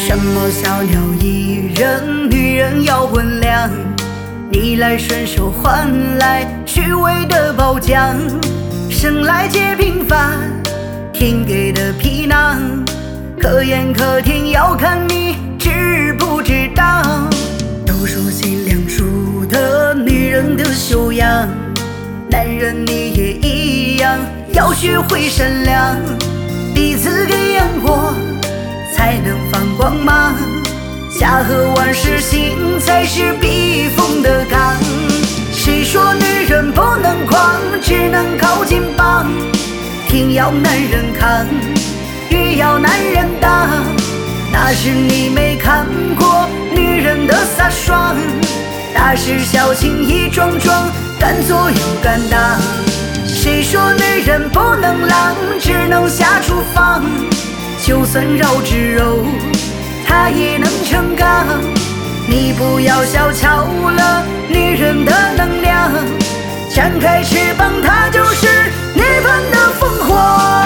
什么小鸟依人，女人要温良，逆来顺受换来虚伪的褒奖，生来皆平凡，天给的皮囊，可盐可甜要看你知不知道。都说心两处的女人的修养，男人你也一样，要学会善良，彼此给阳光才能放光芒，家和万事兴才是避风的港。谁说女人不能狂，只能靠肩膀，天要男人扛，雨要男人挡。那是你没看过女人的飒爽，大事小情意桩桩，敢做又敢当。谁说女人不能浪，只能下厨房，就算绕指柔，她也能撑岗。你不要小瞧了女人的能量，展开翅膀，她就是涅槃的凤凰。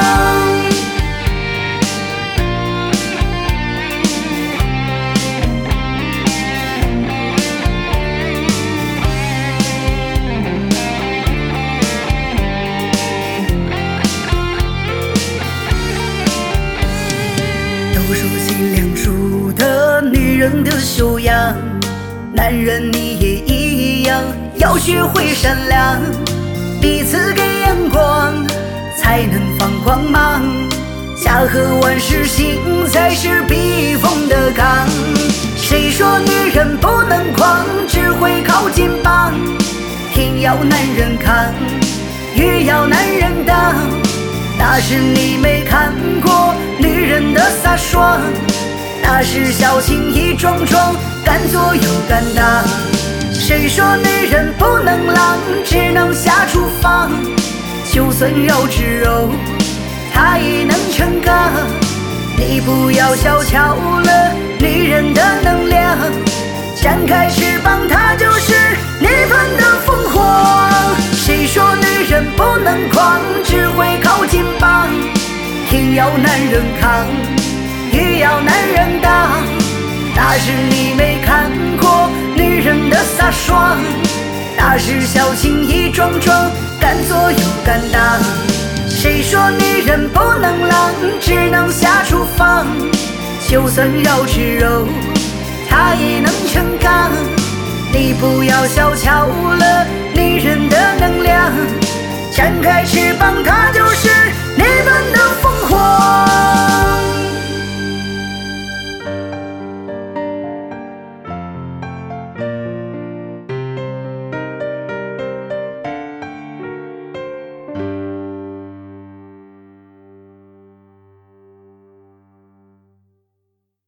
都说心两处的女人的修养，男人你也一样，要学会善良，彼此给阳光才能放光芒，家和万事兴才是避风的港。谁说女人不能狂，只会靠肩膀，天要男人扛，雨要男人挡。那是你没看过女人的飒爽，那是小情意桩桩，敢做又敢当。谁说女人不能浪，只能下厨房，就算绕指柔，她也能撑岗。你不要小瞧了女人的能量，展开翅膀，她就是涅槃的凤凰。谁说女人不能狂，只会靠肩膀，天要男人扛，雨要男人挡。那是你没看过女人的飒爽，那是小情意桩桩，敢做又敢当。谁说女人不能浪，只能下厨房，就算绕指柔，她也能撑岗。你不要小瞧了女人的能量，展开翅膀，她就是